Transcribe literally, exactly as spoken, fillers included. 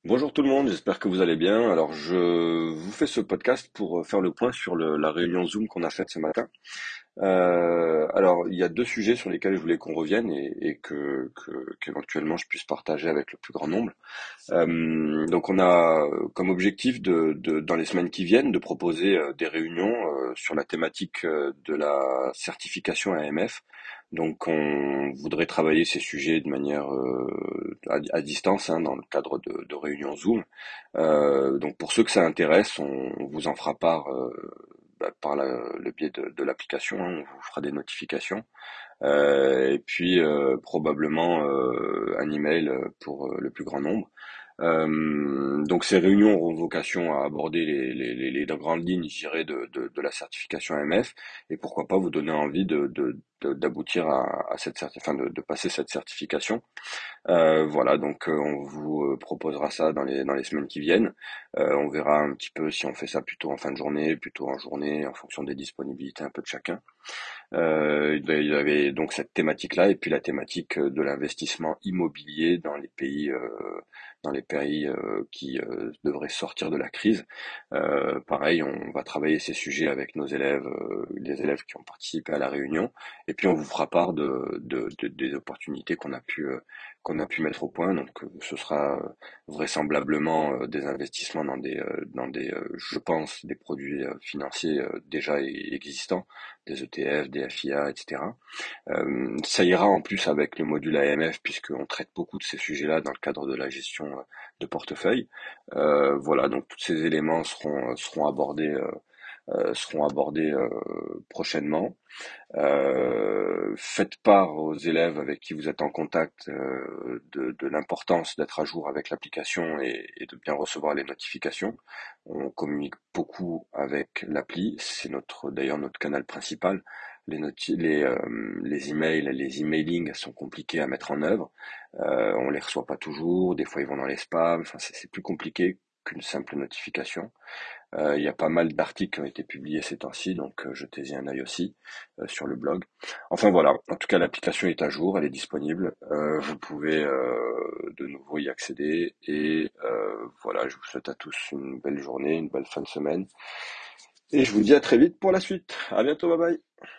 Bonjour tout le monde, j'espère que vous allez bien. Alors je vous fais ce podcast pour euh, faire le point sur le- la réunion Zoom qu'on a faite ce matin. Euh, alors il y a deux sujets sur lesquels je voulais qu'on revienne et, et que, que- qu'éventuellement je puisse partager avec le plus grand nombre. Euh, donc on a euh, comme objectif de, de- dans les semaines qui viennent de proposer euh, des réunions euh, sur la thématique euh, de la certification A M F. Donc on voudrait travailler ces sujets de manière euh, à, à distance hein, dans le cadre de, de réunions Zoom. Euh, donc pour ceux que ça intéresse, on, on vous en fera part euh, bah, par la- le biais de, de l'application, hein, on vous fera des notifications. Euh, et puis euh, probablement euh, un email pour euh, le plus grand nombre. Euh, donc ces réunions auront vocation à aborder les, les, les, les grandes lignes, je dirais, de, de, de la certification A M F et pourquoi pas vous donner envie de, de, de- d'aboutir à, à cette certi- enfin de, de passer cette certification. Euh, voilà, donc euh, on vous euh, proposera ça dans les dans les semaines qui viennent. Euh, on verra un petit peu si on fait ça plutôt en fin de journée, plutôt en journée, en fonction des disponibilités un peu de chacun. Euh, il y avait donc cette thématique-là et puis la thématique euh, de l'investissement immobilier dans les pays, euh, dans les pays euh, qui euh, devraient sortir de la crise. Euh, pareil, on va travailler ces sujets avec nos élèves, euh, les élèves qui ont participé à la réunion, et puis on vous fera part de, de- de- des opportunités qu'on a pu euh, qu'on a pu mettre au point. Donc euh, ce sera euh, vraisemblablement euh, des investissements dans des euh, dans des, euh, je pense, des produits euh, financiers euh, déjà e- existants, des E T F, des F I A, et cetera. Euh, ça ira en plus avec le module A M F puisqu'on traite beaucoup de ces sujets-là dans le cadre de la gestion euh, de portefeuille. Euh, voilà, donc tous ces éléments seront euh, seront abordés euh, euh, seront abordés euh, prochainement. Euh, faites part aux élèves avec qui vous êtes en contact euh, de, de l'importance d'être à jour avec l'application et, et de bien recevoir les notifications. On communique beaucoup avec l'appli, c'est notre d'ailleurs notre canal principal. Les, noti- les, euh, les emails, les emailings sont compliqués à mettre en œuvre. Euh, on les reçoit pas toujours, des fois ils vont dans les spams. Enfin, c'est c'est plus compliqué qu'une simple notification. Euh, il y a pas mal d'articles qui ont été publiés ces temps-ci, donc euh, jetez-y un œil aussi euh, sur le blog. Enfin voilà, en tout cas l'application est à jour, elle est disponible, euh, vous pouvez euh, de nouveau y accéder et euh, voilà, je vous souhaite à tous une belle journée, une belle fin de semaine et je vous dis à très vite pour la suite. À bientôt, bye bye.